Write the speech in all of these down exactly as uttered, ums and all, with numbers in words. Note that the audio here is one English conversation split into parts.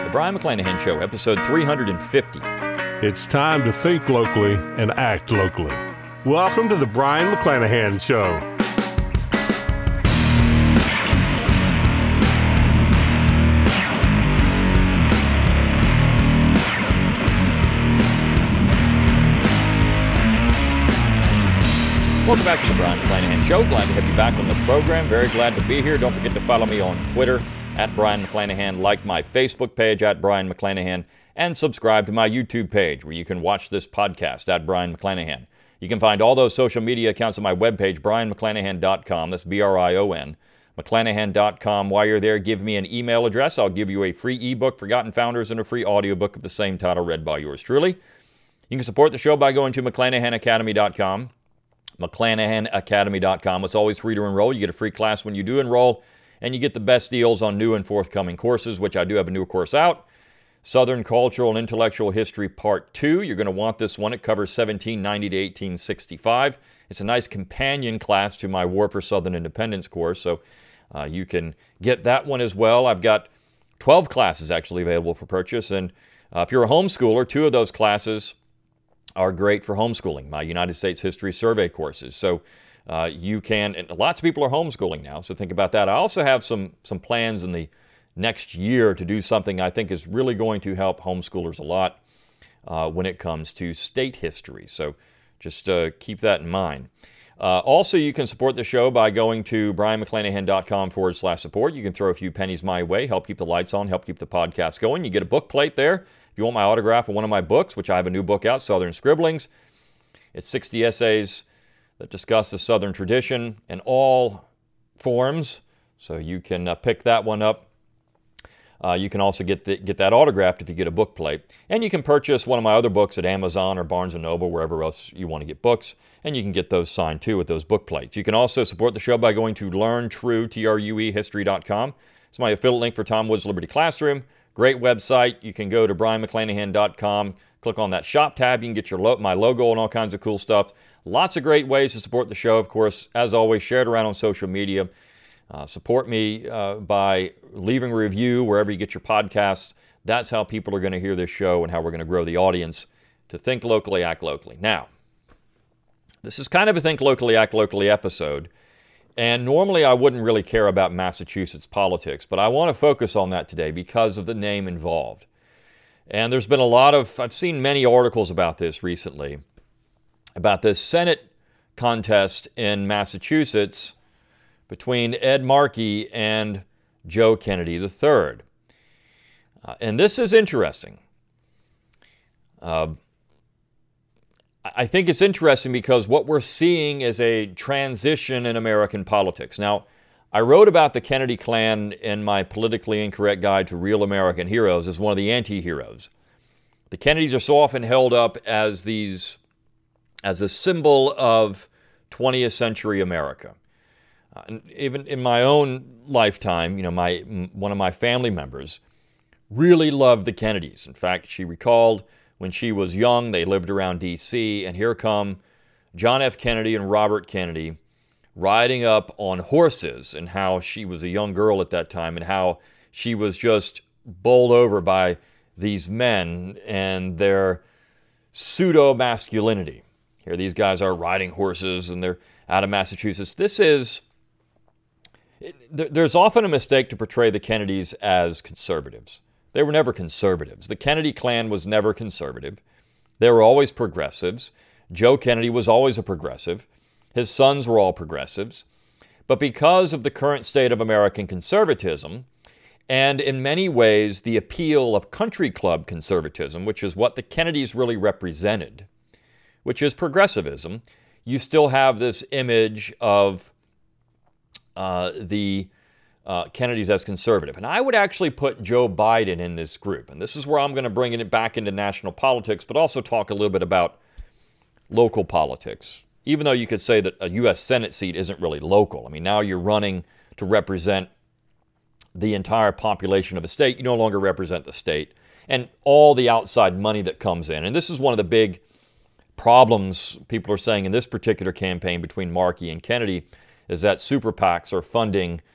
The Brion McClanahan Show, episode three hundred fifty. It's time to think locally and act locally. Welcome to the Brion McClanahan Show. Welcome back to the Brion McClanahan Show. Glad to have you back on the program. Very glad to be here. Don't forget to follow me on Twitter, at Brion McClanahan, like my Facebook page, at Brion McClanahan, and subscribe to my YouTube page, where you can watch this podcast, at Brion McClanahan. You can find all those social media accounts on my webpage, brion mcclanahan dot com. That's B R I O N, mcclanahan dot com. While you're there, give me an email address. I'll give you a free ebook, Forgotten Founders, and a free audiobook of the same title, read by yours truly. You can support the show by going to mcclanahan academy dot com. mcclanahan academy dot com. It's always free to enroll. You get a free class when you do enroll, and you get the best deals on new and forthcoming courses, which I do have a new course out. Southern Cultural and Intellectual History Part two. You're going to want this one. It covers seventeen ninety to eighteen sixty-five. It's a nice companion class to my War for Southern Independence course, so uh, you can get that one as well. I've got twelve classes actually available for purchase, and uh, if you're a homeschooler, two of those classes are great for homeschooling, my United States History Survey courses. So uh, you can, and lots of people are homeschooling now, so think about that. I also have some some plans in the next year to do something I think is really going to help homeschoolers a lot uh, when it comes to state history. So just uh, keep that in mind. Uh, also, you can support the show by going to brion mcclanahan dot com forward slash support. You can throw a few pennies my way, help keep the lights on, help keep the podcast going. You get a book plate there. If you want my autograph on one of my books, which I have a new book out, Southern Scribblings, it's sixty essays that discuss the Southern tradition in all forms, so you can uh, pick that one up. Uh, you can also get the, get that autographed if you get a book plate. And you can purchase one of my other books at Amazon or Barnes and Noble, wherever else you want to get books, and you can get those signed too with those book plates. You can also support the show by going to learn true, T R U E, history dot com. It's my affiliate link for Tom Woods Liberty Classroom. Great website. You can go to brion mcclanahan dot com, click on that shop tab. You can get your lo- my logo and all kinds of cool stuff. Lots of great ways to support the show, of course. As always, share it around on social media. Uh, support me uh, by leaving a review wherever you get your podcasts. That's how people are going to hear this show and how we're going to grow the audience to think locally, act locally. Now, this is kind of a Think Locally, Act Locally episode. And normally I wouldn't really care about Massachusetts politics, but I want to focus on that today because of the name involved. And there's been a lot of, I've seen many articles about this recently, about this Senate contest in Massachusetts between Ed Markey and Joe Kennedy the third. Uh, and this is interesting. Uh, I think it's interesting because what we're seeing is a transition in American politics. Now, I wrote about the Kennedy clan in my Politically Incorrect Guide to Real American Heroes as one of the anti-heroes. The Kennedys are so often held up as these, as a symbol of twentieth century America. Uh, and even in my own lifetime, you know, my one of my family members really loved the Kennedys. In fact, she recalled when she was young, they lived around D C, and here come John F. Kennedy and Robert Kennedy riding up on horses, and how she was a young girl at that time, and how she was just bowled over by these men and their pseudo-masculinity. Here these guys are riding horses, and they're out of Massachusetts. This is, there's often a mistake to portray the Kennedys as conservatives. They were never conservatives. The Kennedy clan was never conservative. They were always progressives. Joe Kennedy was always a progressive. His sons were all progressives. But because of the current state of American conservatism, and in many ways the appeal of country club conservatism, which is what the Kennedys really represented, which is progressivism, you still have this image of uh, the Uh, Kennedys as conservative. And I would actually put Joe Biden in this group. And this is where I'm going to bring it back into national politics, but also talk a little bit about local politics. Even though you could say that a U S Senate seat isn't really local. I mean, now you're running to represent the entire population of a state. You no longer represent the state. And all the outside money that comes in. And this is one of the big problems people are saying in this particular campaign between Markey and Kennedy, is that super PACs are funding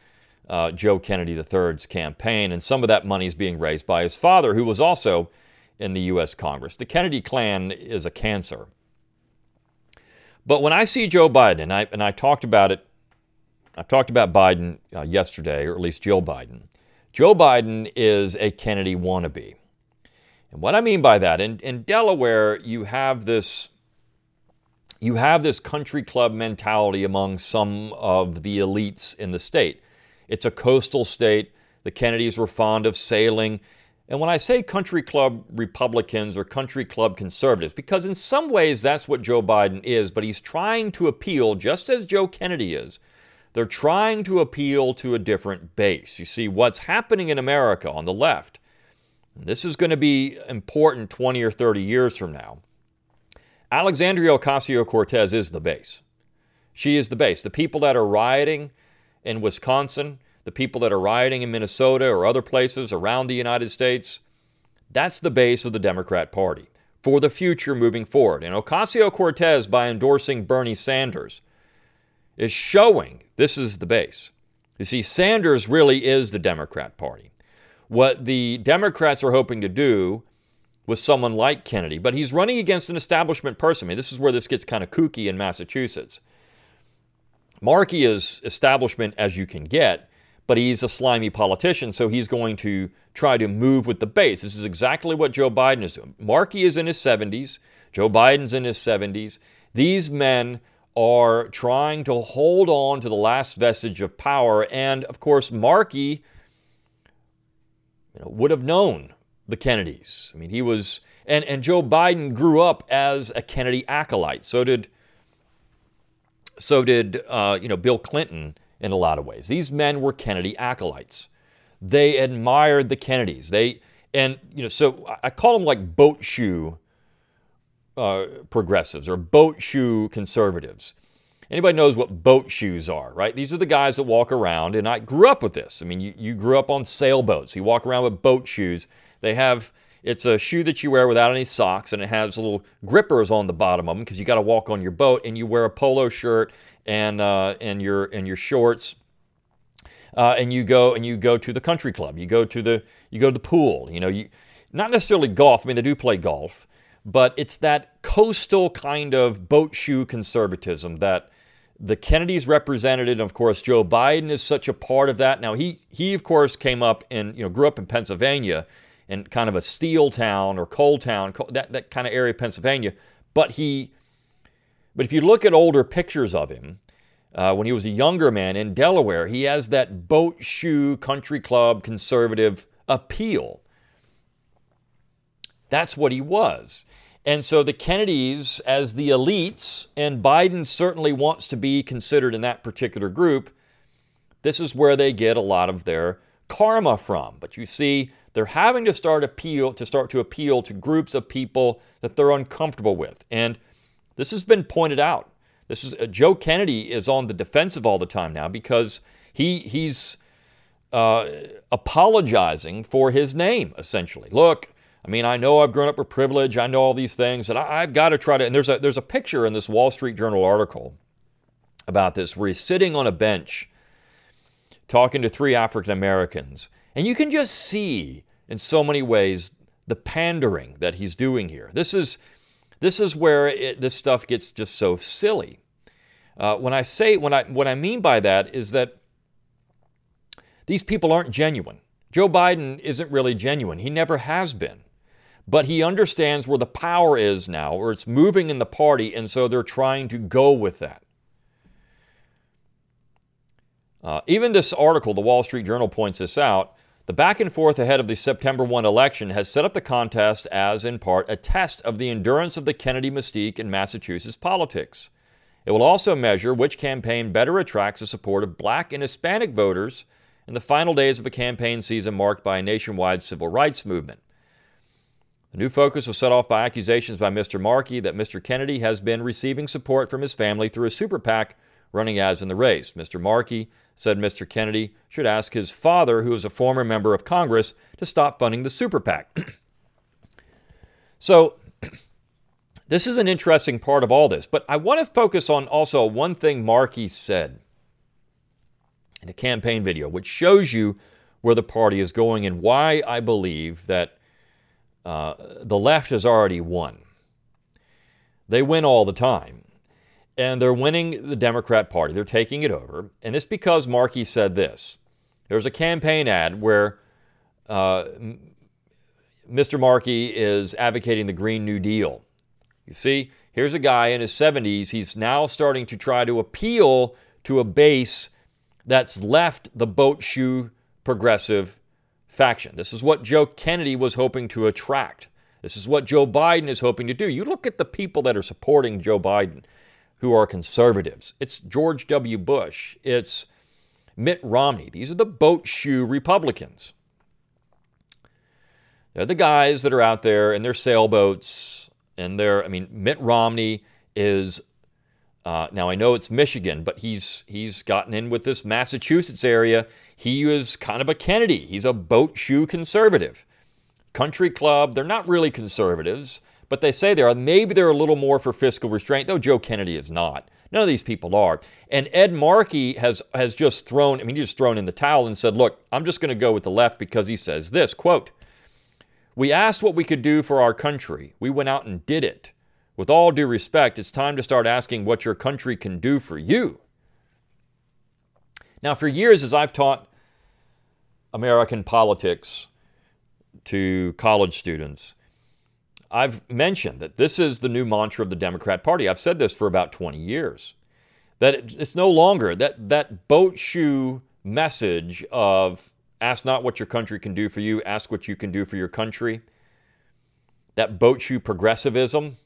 uh, Joe Kennedy the third's campaign, and some of that money is being raised by his father, who was also in the U S Congress. The Kennedy clan is a cancer. But when I see Joe Biden, and I, and I talked about it, I talked about Biden uh, yesterday, or at least Jill Biden. Joe Biden is a Kennedy wannabe. And what I mean by that, in, in Delaware, you have this you have this country club mentality among some of the elites in the state. It's a coastal state. The Kennedys were fond of sailing. And when I say country club Republicans or country club conservatives, because in some ways that's what Joe Biden is, but he's trying to appeal, just as Joe Kennedy is, they're trying to appeal to a different base. You see, what's happening in America on the left, and this is going to be important twenty or thirty years from now, Alexandria Ocasio-Cortez is the base. She is the base. The people that are rioting in Wisconsin, the people that are rioting in Minnesota or other places around the United States, that's the base of the Democrat Party for the future moving forward. And Ocasio-Cortez, by endorsing Bernie Sanders, is showing this is the base. You see, Sanders really is the Democrat Party. What the Democrats are hoping to do with someone like Kennedy, but he's running against an establishment person. I mean, this is where this gets kind of kooky in Massachusetts. Markey is establishment as you can get, but he's a slimy politician, so he's going to try to move with the base. This is exactly what Joe Biden is doing. Markey is in his seventies. Joe Biden's in his seventies. These men are trying to hold on to the last vestige of power. And, of course, Markey you know, would have known the Kennedys. I mean, he was... And, and Joe Biden grew up as a Kennedy acolyte. So did, so did uh, you know, Bill Clinton in a lot of ways. These men were Kennedy acolytes. They admired the Kennedys. They... And, you know, so I call them like boat shoe Uh, progressives or boat shoe conservatives. Anybody knows what boat shoes are, right? These are the guys that walk around, and I grew up with this. I mean, you, you grew up on sailboats. You walk around with boat shoes. They have, it's a shoe that you wear without any socks, and it has little grippers on the bottom of them because you got to walk on your boat, and you wear a polo shirt and uh, and your and your shorts, uh, and you go and you go to the country club. You go to the you go to the pool. You know, you not necessarily golf. I mean, they do play golf. But it's that coastal kind of boat shoe conservatism that the Kennedys represented. And of course, Joe Biden is such a part of that. Now, he, he of course, came up in, you know, grew up in Pennsylvania in kind of a steel town or coal town, that, that kind of area of Pennsylvania. But he, but if you look at older pictures of him, uh, when he was a younger man in Delaware, he has that boat shoe country club conservative appeal. That's what he was. And so the Kennedys, as the elites, and Biden certainly wants to be considered in that particular group, this is where they get a lot of their karma from. But you see, they're having to start appeal to start to appeal to groups of people that they're uncomfortable with. And this has been pointed out. This is uh, Joe Kennedy is on the defensive all the time now because he he's uh, apologizing for his name, essentially. Look, I mean, I know I've grown up with privilege. I know all these things, and I, I've got to try to. And there's a there's a picture in this Wall Street Journal article about this where he's sitting on a bench talking to three African Americans, and you can just see in so many ways the pandering that he's doing here. This is this is where it, this stuff gets just so silly. Uh, when I say when I what I mean by that is that these people aren't genuine. Joe Biden isn't really genuine. He never has been. But he understands where the power is now, or it's moving in the party, and so they're trying to go with that. Uh, even this article, the Wall Street Journal points this out, the back and forth ahead of the September first election has set up the contest as, in part, a test of the endurance of the Kennedy mystique in Massachusetts politics. It will also measure which campaign better attracts the support of black and Hispanic voters in the final days of a campaign season marked by a nationwide civil rights movement. The new focus was set off by accusations by Mister Markey that Mister Kennedy has been receiving support from his family through a super PAC running ads in the race. Mister Markey said Mister Kennedy should ask his father, who is a former member of Congress, to stop funding the super PAC. So, this is an interesting part of all this, but I want to focus on also one thing Markey said. in a campaign video, which shows you where the party is going and why I believe that uh, the left has already won. They win all the time. And they're winning the Democrat Party. They're taking it over. And it's because Markey said this. There's a campaign ad where uh, Mister Markey is advocating the Green New Deal. You see, here's a guy in his seventies. He's now starting to try to appeal to a base that's left the boat shoe progressive faction. This is what Joe Kennedy was hoping to attract. This is what Joe Biden is hoping to do. You look at the people that are supporting Joe Biden who are conservatives. It's George W. Bush. It's Mitt Romney. These are the boat shoe Republicans. They're the guys that are out there in their sailboats and they're, I mean, Mitt Romney is, uh, now I know it's Michigan, but he's he's gotten in with this Massachusetts area. He is kind of a Kennedy. He's a boat shoe conservative. Country Club, they're not really conservatives, but they say they are. Maybe they're a little more for fiscal restraint, though Joe Kennedy is not. None of these people are. And Ed Markey has, has just thrown, I mean, he's just thrown in the towel and said, look, I'm just going to go with the left because he says this, quote, "We asked what we could do for our country. We went out and did it. With all due respect, it's time to start asking what your country can do for you." Now, for years, as I've taught American politics to college students, I've mentioned that this is the new mantra of the Democrat Party. I've said this for about twenty years, that it's no longer that, that boat shoe message of ask not what your country can do for you, ask what you can do for your country. That boat shoe progressivism,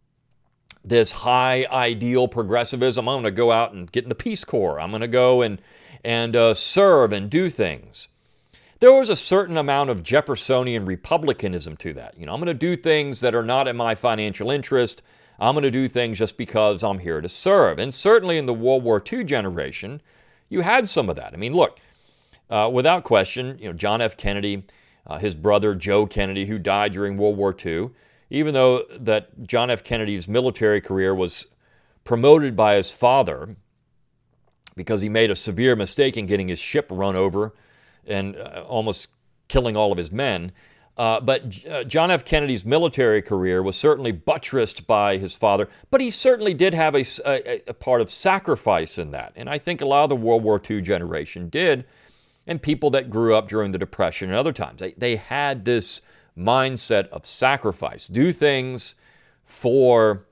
this high ideal progressivism. I'm going to go out and get in the Peace Corps. I'm going to go and, and uh, serve and do things. There was a certain amount of Jeffersonian republicanism to that. You know, I'm going to do things that are not in my financial interest. I'm going to do things just because I'm here to serve. And certainly in the World War Two generation, you had some of that. I mean, look, uh, without question, you know, John F. Kennedy, uh, his brother Joe Kennedy, who died during World War Two, even though that John F. Kennedy's military career was promoted by his father because he made a severe mistake in getting his ship run over and uh, almost killing all of his men. Uh, but uh, John F. Kennedy's military career was certainly buttressed by his father, but he certainly did have a, a, a part of sacrifice in that. And I think a lot of the World War Two generation did, and people that grew up during the Depression and other times. They, they had this mindset of sacrifice. Do things for,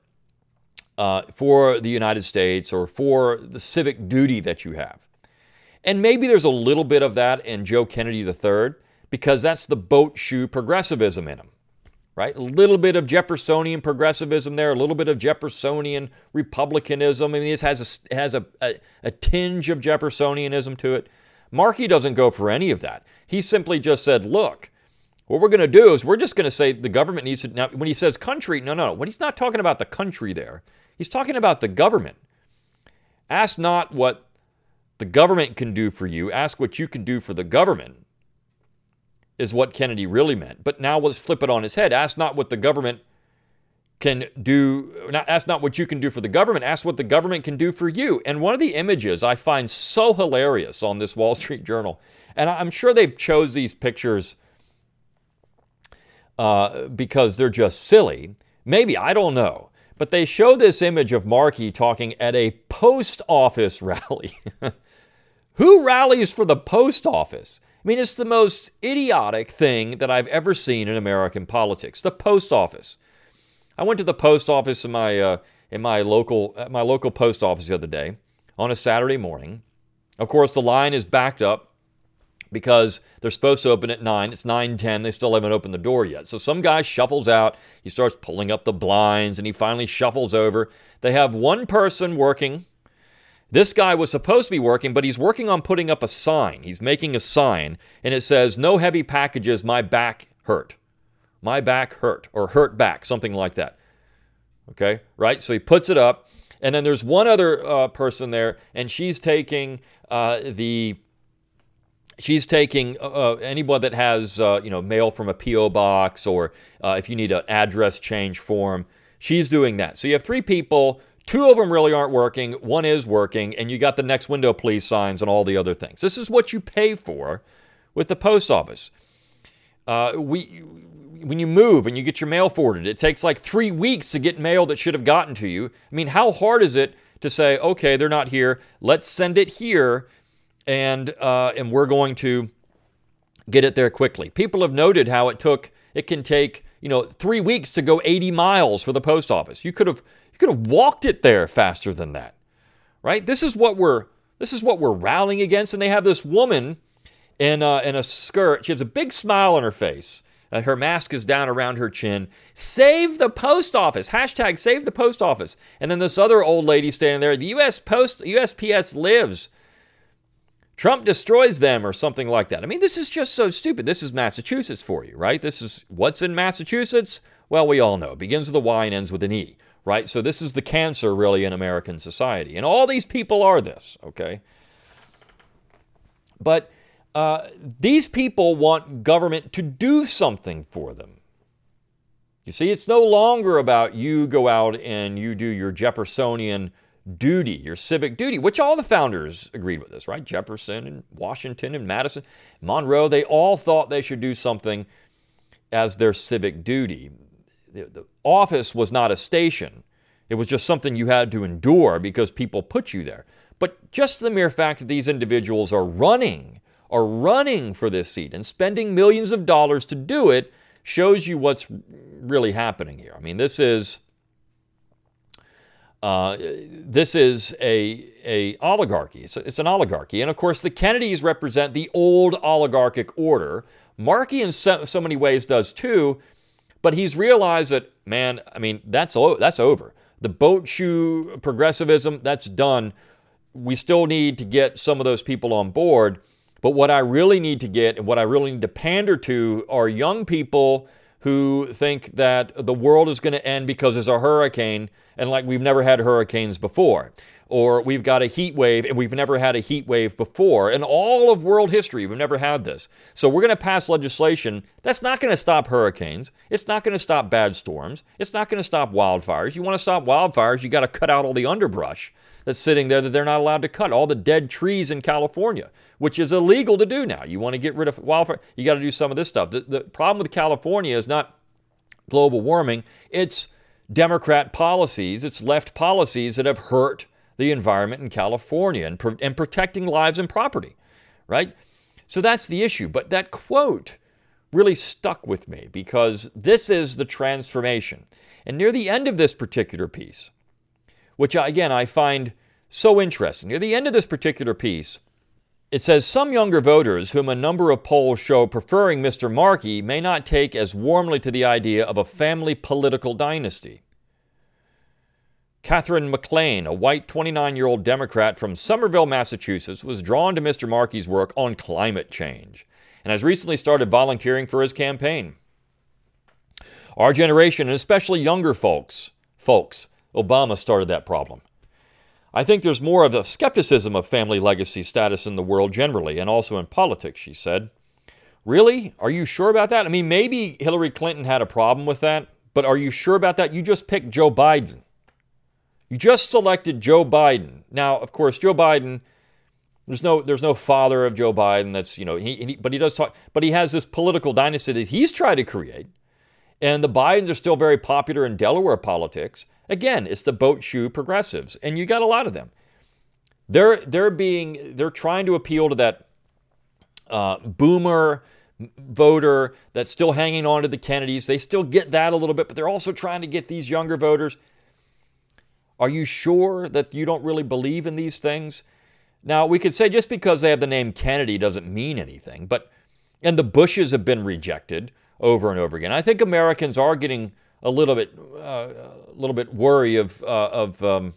uh, for the United States or for the civic duty that you have. And maybe there's a little bit of that in Joe Kennedy the third, because that's the boat shoe progressivism in him, right? A little bit of Jeffersonian progressivism there, a little bit of Jeffersonian republicanism. I mean, this has a, has a, a, a tinge of Jeffersonianism to it. Markey doesn't go for any of that. He simply just said, look, what we're going to do is we're just going to say the government needs to, now when he says country, no, no, no. When he's not talking about the country there, he's talking about the government. Ask not what the government can do for you, ask what you can do for the government, is what Kennedy really meant. But now let's flip it on his head. Ask not what the government can do, not, ask not what you can do for the government, ask what the government can do for you. And one of the images I find so hilarious on this Wall Street Journal, and I'm sure they chose these pictures uh, because they're just silly. Maybe, I don't know. But they show this image of Markey talking at a post office rally. Who rallies for the post office? I mean, it's the most idiotic thing that I've ever seen in American politics. The post office. I went to the post office in my uh, in my local at my local post office the other day on a Saturday morning. Of course, the line is backed up because they're supposed to open at nine. It's nine ten. They still haven't opened the door yet. So some guy shuffles out. He starts pulling up the blinds, and he finally shuffles over. They have one person working. This guy was supposed to be working, but he's working on putting up a sign. He's making a sign, and it says, "No heavy packages, my back hurt." My back hurt, or hurt back, something like that. Okay, right? So he puts it up, and then there's one other uh, person there, and she's taking uh, the, she's taking uh, anyone that has, uh, you know, mail from a P O box, or uh, if you need an address change form, she's doing that. So you have three people. Two of them really aren't working. One is working, and you got the next window please signs and all the other things. This is what you pay for with the post office. Uh, we, when you move and you get your mail forwarded, it takes like three weeks to get mail that should have gotten to you. I mean, how hard is it to say, okay, they're not here, let's send it here, and uh, and we're going to get it there quickly. People have noted how it took, it can take, you know, three weeks to go eighty miles for the post office. You could have you could have walked it there faster than that, right? This is what we're this is what we're rallying against. And they have this woman in uh, in a skirt. She has a big smile on her face. Uh, her mask is down around her chin. Save the post office. Hashtag save the post office. And then this other old lady standing there. The U S Post, U S P S lives. Trump destroys them or something like that. I mean, this is just so stupid. This is Massachusetts for you, right? This is what's in Massachusetts? Well, we all know. It begins with a Y and ends with an E, right? So this is the cancer really in American society. And all these people are this, okay? But uh, these people want government to do something for them. You see, it's no longer about you go out and you do your Jeffersonian duty, your civic duty, which all the founders agreed with this, right? Jefferson and Washington and Madison, Monroe, they all thought they should do something as their civic duty. The, the office was not a station. It was just something you had to endure because people put you there. But just the mere fact that these individuals are running, are running for this seat and spending millions of dollars to do it shows you what's really happening here. I mean, this is Uh, this is a, a oligarchy. It's, a, it's an oligarchy. And of course, the Kennedys represent the old oligarchic order. Markey in so, so many ways does too, but he's realized that, man, I mean, that's, that's over. The boat shoe progressivism, that's done. We still need to get some of those people on board. But what I really need to get and what I really need to pander to are young people who think that the world is going to end because there's a hurricane and like we've never had hurricanes before. Or we've got a heat wave and we've never had a heat wave before. In all of world history, we've never had this. So we're going to pass legislation that's not going to stop hurricanes. It's not going to stop bad storms. It's not going to stop wildfires. You want to stop wildfires, you got to cut out all the underbrush that's sitting there that they're not allowed to cut. All the dead trees in California, which is illegal to do now. You want to get rid of wildfire, you got to do some of this stuff. The, the problem with California is not global warming. It's Democrat policies, it's left policies that have hurt the environment in California and, pro- and protecting lives and property, right? So that's the issue. But that quote really stuck with me because this is the transformation. And near the end of this particular piece, which again I find so interesting, near the end of this particular piece, it says, some younger voters whom a number of polls show preferring Mister Markey may not take as warmly to the idea of a family political dynasty. Catherine McLean, a white twenty-nine-year-old Democrat from Somerville, Massachusetts, was drawn to Mister Markey's work on climate change and has recently started volunteering for his campaign. Our generation, and especially younger folks, folks, Obama started that problem. I think there's more of a skepticism of family legacy status in the world generally, and also in politics, she said. Really? Are you sure about that? I mean, maybe Hillary Clinton had a problem with that, but are you sure about that? You just picked Joe Biden. You just selected Joe Biden. Now, of course, Joe Biden, there's no there's no father of Joe Biden that's, you know, he, he but he does talk, but he has this political dynasty that he's tried to create. And the Bidens are still very popular in Delaware politics. Again, it's the boat shoe progressives, and you got a lot of them. They're they're being they're trying to appeal to that uh, boomer voter that's still hanging on to the Kennedys. They still get that a little bit, but they're also trying to get these younger voters. Are you sure that you don't really believe in these things? Now, we could say just because they have the name Kennedy doesn't mean anything, but and the Bushes have been rejected over and over again. I think Americans are getting a little bit, uh, a little bit worried of uh, of um,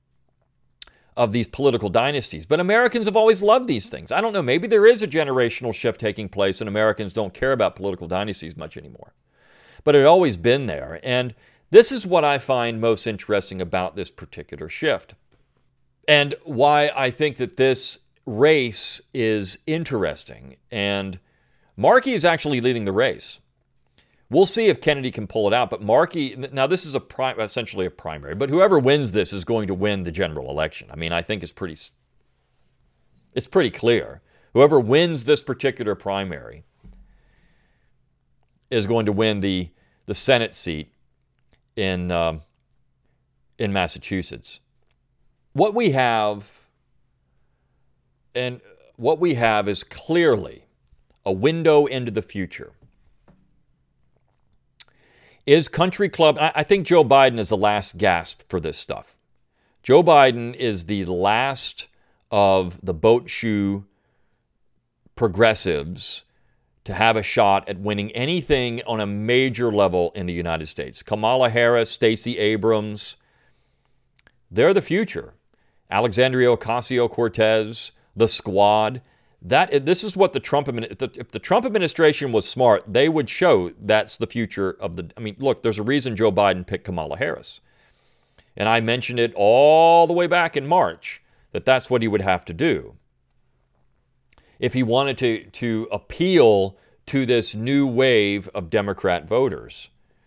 of these political dynasties. But Americans have always loved these things. I don't know. Maybe there is a generational shift taking place, and Americans don't care about political dynasties much anymore. But it had always been there, and this is what I find most interesting about this particular shift, and why I think that this race is interesting. And Markey is actually leading the race. We'll see if Kennedy can pull it out. But Markey, now this is a pri- essentially a primary, but whoever wins this is going to win the general election. I mean, I think it's pretty, it's pretty clear. Whoever wins this particular primary is going to win the, the Senate seat in, um, in Massachusetts. What we have, and what we have is clearly a window into the future. Is Country Club, I think Joe Biden is the last gasp for this stuff. Joe Biden is the last of the boat shoe progressives to have a shot at winning anything on a major level in the United States. Kamala Harris, Stacey Abrams, they're the future. Alexandria Ocasio-Cortez, the Squad. That this is what the Trump administration, if the Trump administration was smart, they would show that's the future of the, I mean, look, there's a reason Joe Biden picked Kamala Harris. And I mentioned it all the way back in March, that that's what he would have to do if he wanted to, to appeal to this new wave of Democrat voters.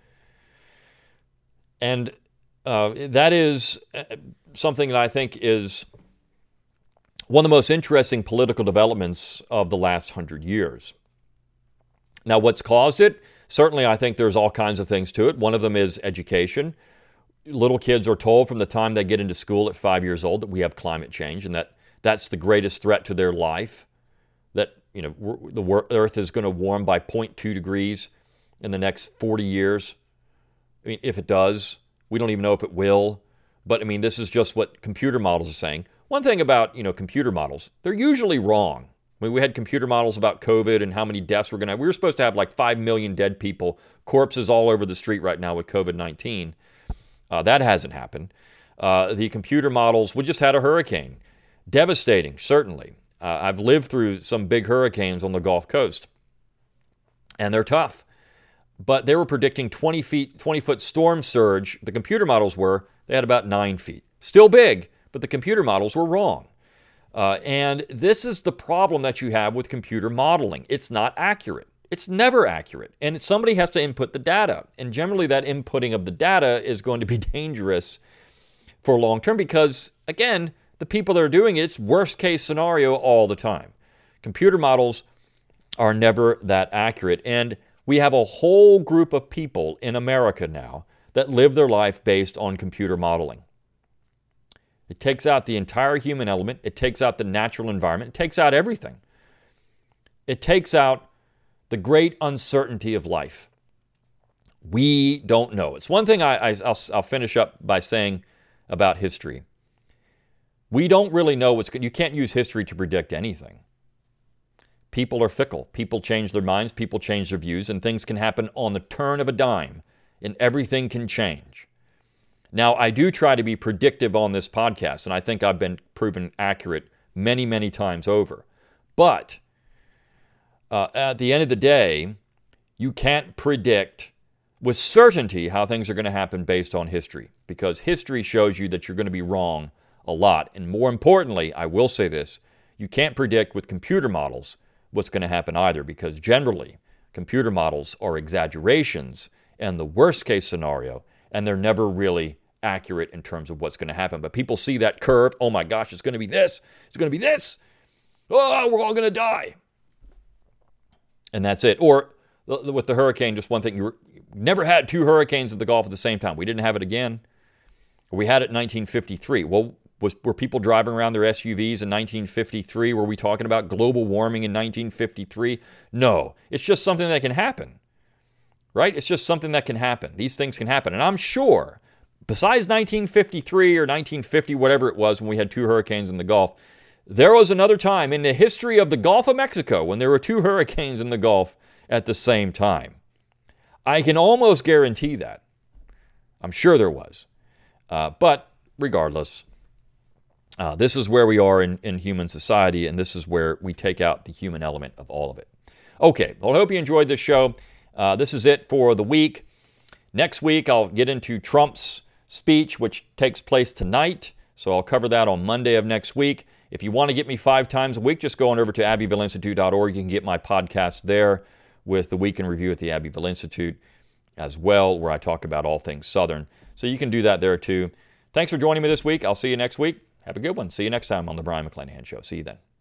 And uh, that is something that I think is one of the most interesting political developments of the last hundred years. Now, what's caused it? Certainly, I think there's all kinds of things to it. One of them is education. Little kids are told from the time they get into school at five years old that we have climate change and that that's the greatest threat to their life, that, you know, the Earth is going to warm by zero point two degrees in the next forty years. I mean, if it does, we don't even know if it will. But, I mean, this is just what computer models are saying. One thing about, you know, computer models, they're usually wrong. I mean, we had computer models about COVID and how many deaths we're going to have. We were supposed to have like five million dead people, corpses all over the street right now with COVID nineteen. Uh, that hasn't happened. Uh, the computer models, we just had a hurricane. Devastating, certainly. Uh, I've lived through some big hurricanes on the Gulf Coast, and they're tough. But they were predicting twenty feet, twenty foot storm surge. The computer models were, they had about nine feet. Still big, but the computer models were wrong. Uh, and this is the problem that you have with computer modeling. It's not accurate. It's never accurate. And somebody has to input the data. And generally that inputting of the data is going to be dangerous for long term because, again, the people that are doing it, it's worst case scenario all the time. Computer models are never that accurate. And we have a whole group of people in America now that live their life based on computer modeling. It takes out the entire human element. It takes out the natural environment. It takes out everything. It takes out the great uncertainty of life. We don't know. It's one thing I, I, I'll, I'll finish up by saying about history. We don't really know what's going to, you can't use history to predict anything. People are fickle. People change their minds. People change their views, and things can happen on the turn of a dime, and everything can change. Now, I do try to be predictive on this podcast, and I think I've been proven accurate many, many times over. But uh, at the end of the day, you can't predict with certainty how things are going to happen based on history, because history shows you that you're going to be wrong a lot. And more importantly, I will say this, you can't predict with computer models what's going to happen either, because generally, computer models are exaggerations and the worst case scenario, and they're never really accurate in terms of what's going to happen. But people see that curve, oh my gosh, it's going to be this, it's going to be this, oh, we're all going to die. And that's it. Or with the hurricane, just one thing, you were, never had two hurricanes at the Gulf at the same time. We didn't have it again. We had it in nineteen fifty-three. Well, was, were people driving around their S U Vs in nineteen fifty-three? Were we talking about global warming in nineteen fifty-three? No, it's just something that can happen, right? It's just something that can happen. These things can happen. And I'm sure, besides nineteen fifty-three or nineteen fifty, whatever it was, when we had two hurricanes in the Gulf, there was another time in the history of the Gulf of Mexico when there were two hurricanes in the Gulf at the same time. I can almost guarantee that. I'm sure there was. Uh, but regardless, uh, this is where we are in, in human society, and this is where we take out the human element of all of it. Okay, well, I hope you enjoyed this show. Uh, this is it for the week. Next week, I'll get into Trump's speech, which takes place tonight. So I'll cover that on Monday of next week. If you want to get me five times a week, just go on over to Abbeville Institute dot org. You can get my podcast there, with the Week in Review at the Abbeville Institute as well, where I talk about all things Southern. So you can do that there too. Thanks for joining me this week. I'll see you next week. Have a good one. See you next time on The Brion McClanahan Show. See you then.